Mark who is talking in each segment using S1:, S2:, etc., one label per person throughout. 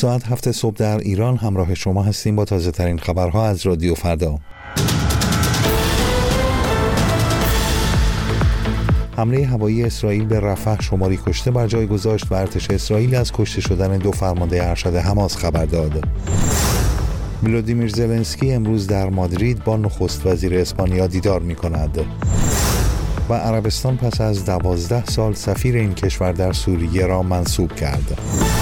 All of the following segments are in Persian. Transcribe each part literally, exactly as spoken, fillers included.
S1: ساعت هفت صبح در ایران همراه شما هستیم با تازه ترین خبرها از رادیو فردا. حمله هوایی اسرائیل به رفح شماری کشته بر جای گذاشت و ارتش اسرائیل از کشته شدن دو فرمانده ارشد حماس خبر داد. ولادیمیر زلنسکی امروز در مادرید با نخست وزیر اسپانیا دیدار می کند. و عربستان پس از دوازده سال سفیر این کشور در سوریه را منصوب کرد.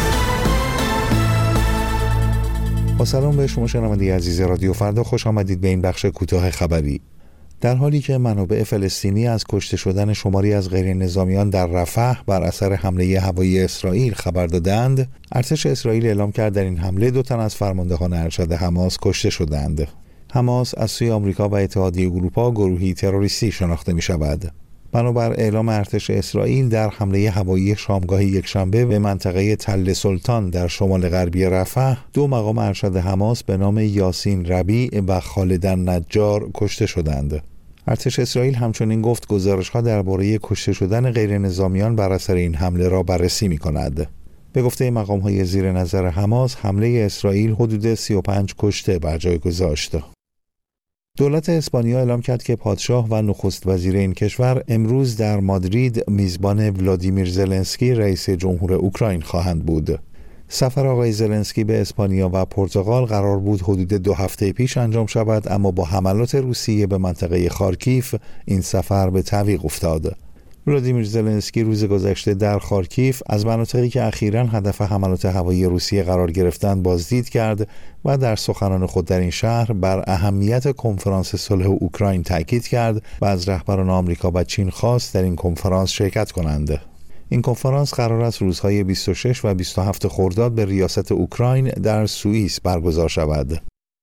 S1: با سلام به شما شنونده عزیز رادیو فردا، خوش آمدید به این بخش کوتاه خبری. در حالی که منابع فلسطینی از کشته شدن شماری از غیر نظامیان در رفح بر اثر حمله هوایی اسرائیل خبر دادند، ارتش اسرائیل اعلام کرد در این حمله دو تن از فرماندهان ارشد حماس کشته شدند. حماس از سوی آمریکا و اتحادیه اروپا گروهی تروریستی شناخته می شود. بنابر اعلام ارتش اسرائیل در حمله هوایی شامگاه یکشنبه به منطقه تل سلطان در شمال غربی رفح، دو مقام ارشد حماس به نام یاسین ربیع و خالد النجار کشته شدند. ارتش اسرائیل همچنین گفت گزارش‌ها درباره کشته شدن غیر نظامیان بر اثر این حمله را بررسی می‌کند. به گفته مقام‌های زیر نظر حماس، حمله اسرائیل حدود سی و پنج کشته بر جای گذاشت. دولت اسپانیا اعلام کرد که پادشاه و نخست وزیر این کشور امروز در مادرید میزبان ولادیمیر زلنسکی رئیس جمهور اوکراین خواهند بود. سفر آقای زلنسکی به اسپانیا و پرتغال قرار بود حدود دو هفته پیش انجام شود، اما با حملات روسیه به منطقه خارکیف این سفر به تعویق افتاد. ولادیمیر زلنسکی روز گذشته در خارکیف از مناطقی که اخیراً هدف حملات هوایی روسیه قرار گرفتند بازدید کرد و در سخنان خود در این شهر بر اهمیت کنفرانس صلح اوکراین تاکید کرد و از رهبران آمریکا و چین خواست در این کنفرانس شرکت کنند. این کنفرانس قرار است روزهای بیست و شش و بیست و هفت خرداد به ریاست اوکراین در سوئیس برگزار شود.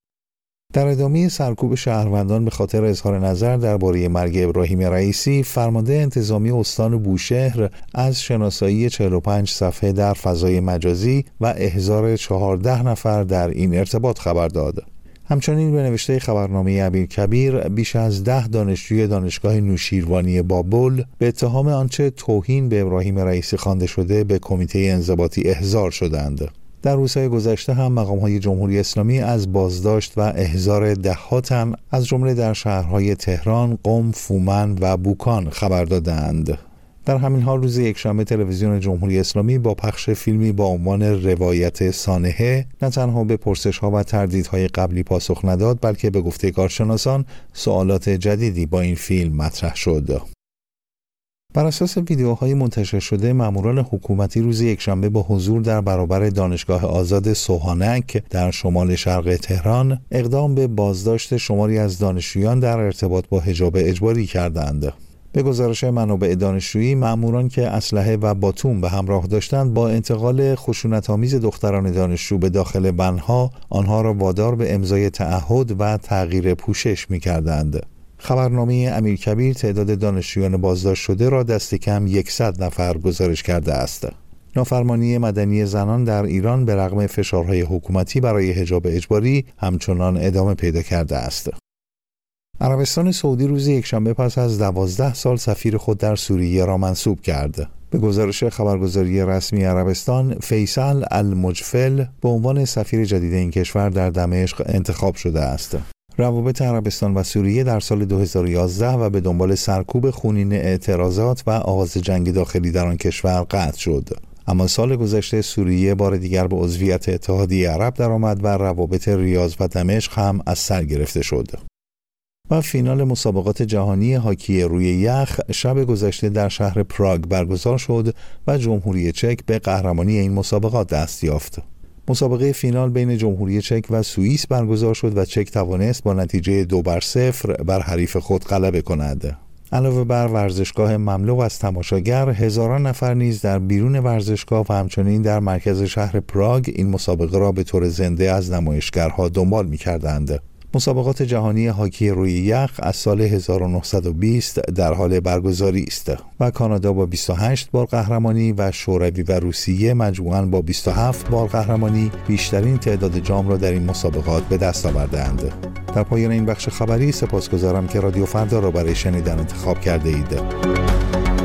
S1: در ادامه سرکوب شهروندان به خاطر اظهار نظر درباره مرگ ابراهیم رئیسی، فرمانده انتظامی استان بوشهر از شناسایی چهل و پنج صفحه در فضای مجازی و احضار چهارده نفر در این ارتباط خبر داد. همچنین به نوشته خبرنامه امیرکبیر، بیش از ده دانشجوی دانشگاه نوشیروانی بابل به اتهام آنچه توهین به ابراهیم رئیسی خوانده شده به کمیته انضباطی احضار شدند. در روزهای گذشته هم مقام‌های جمهوری اسلامی از بازداشت و احضار ده‌ها تن از جمله در شهرهای تهران، قم، فومن و بوکان خبر دادند. در همین حال روز یکشنبه تلویزیون جمهوری اسلامی با پخش فیلمی با عنوان روایت سانحه نه تنها به پرسش‌ها و تردیدهای قبلی پاسخ نداد، بلکه به گفته کارشناسان سوالات جدیدی با این فیلم مطرح شد. بر اساس ویدیوهای منتشر شده، ماموران حکومتی روز یکشنبه با حضور در برابر دانشگاه آزاد سوهانک در شمال شرق تهران اقدام به بازداشت شماری از دانشجویان در ارتباط با حجاب اجباری کردند. به گزارش منابع دانشجویی، ماموران که اسلحه و باتوم به همراه داشتند با انتقال خشونت‌آمیز دختران دانشجو به داخل بنها آنها را وادار به امضای تعهد و تغییر پوشش می‌کردند. خبرنامه امیرکبیر تعداد دانشجویان بازداشت شده را دست کم صد نفر گزارش کرده است. نافرمانی مدنی زنان در ایران به رغم فشارهای حکومتی برای حجاب اجباری همچنان ادامه پیدا کرده است. عربستان سعودی روز یکشنبه پس از دوازده سال سفیر خود در سوریه را منصوب کرد. به گزارش خبرگزاری رسمی عربستان، فیصل المجفل به عنوان سفیر جدید این کشور در دمشق انتخاب شده است. روابط عربستان و سوریه در سال دو هزار و یازده و به دنبال سرکوب خونین اعتراضات و آغاز جنگ داخلی در آن کشور قطع شد. اما سال گذشته سوریه بار دیگر به عضویت اتحادیه عرب درآمد و روابط ریاض و دمشق هم از سر گرفته شد. و فینال مسابقات جهانی هاکی روی یخ شب گذشته در شهر پراگ برگزار شد و جمهوری چک به قهرمانی این مسابقات دست یافت. مسابقه فینال بین جمهوری چک و سوئیس برگزار شد و چک توانست با نتیجه دو بر صفر بر حریف خود غلبه کند. علاوه بر ورزشگاه مملو از تماشاگر، هزاران نفر نیز در بیرون ورزشگاه و همچنین در مرکز شهر پراگ این مسابقه را به طور زنده از نمایشگرها دنبال می‌کردند. مسابقات جهانی هاکی روی یخ از سال هزار و نهصد و بیست در حال برگزاری است و کانادا با بیست و هشت بار قهرمانی و شوروی و روسیه مجموعاً با بیست و هفت بار قهرمانی بیشترین تعداد جام را در این مسابقات به دست آوردند. در پایان این بخش خبری سپاسگزارم که رادیو فردا را برای شنیدن انتخاب کرده اید.